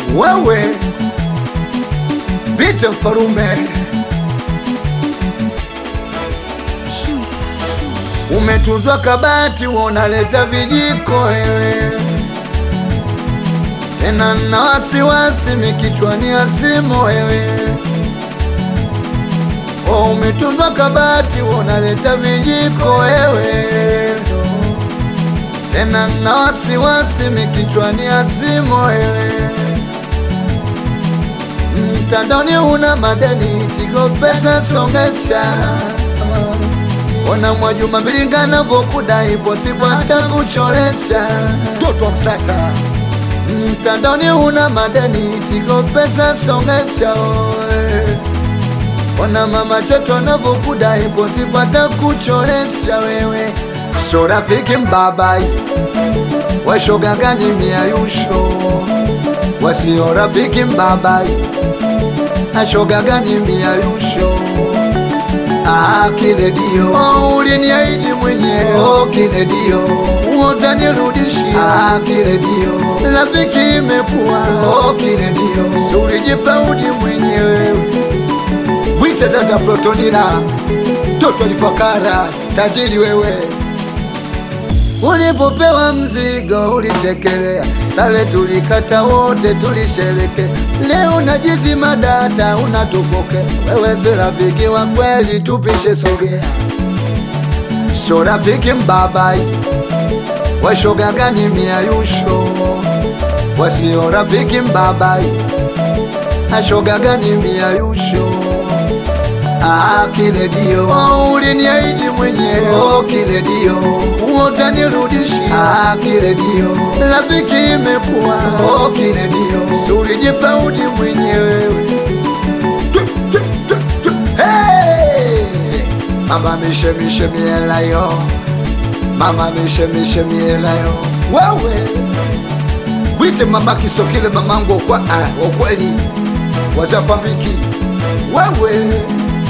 Wewe Bite Mfarume, umetuzwa kabati, unaleta vijiko wewe, tena na wasiwasi mikichwani asimo wewe. Umetuzwa kabati, unaleta vijiko wewe, tena na wasiwasi mikichwani asimo wewe. Mtandoni una madeni, tigo pesa songesha. Ona Mwajuma Mbilinga anavokudai, sipo hata kuchoresha. Toto wa Msata. Mtandoni una madeni, tigo pesa songesha. Ona Mama Cheto anavokudai, sipo hata kuchoresha wewe. So rafiki mbabai, washoga gani miayusho. Wasio rafiki mbabai, ashoga gani miayusho. Kile dio uliniahidi mwenyewe, kile dio utanirudishia. Kile dio rafiki imekuwa, kile dio ulijipaudi mwenyewe. Mwite dada Protonila, toto alifakara, tajiri wewe. Ulipopewa mzigo ulitekelea, sale tulikata wote tulishereke. Leo najizima data unatufoke, wewe si rafiki wa kweli, tupishe sogea. So rafiki mbabai, washoga gani miayusho. Wasio rafiki mbabai, ashoga gani miayusho. Kile dio uliniahidi mwenyewe, kile dio utanirudishia. Kile dio rafiki imekuwa, kile dio ulijipaudi mwenyewe. Hey! Mama mishe miela yo, mama mishe miela yo. Wewe wite mama Kisokile, mamangu kwa ukweli wazapambiki. Wewe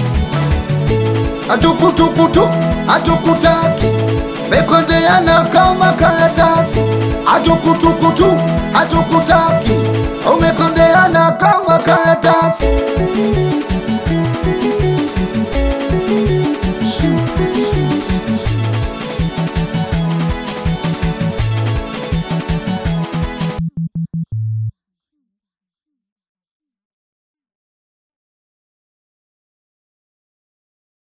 atukutukutu, atukutaki, mekondeana kama karatasi. Atukutukutu, atukutaki, umekondeana kama karatasi.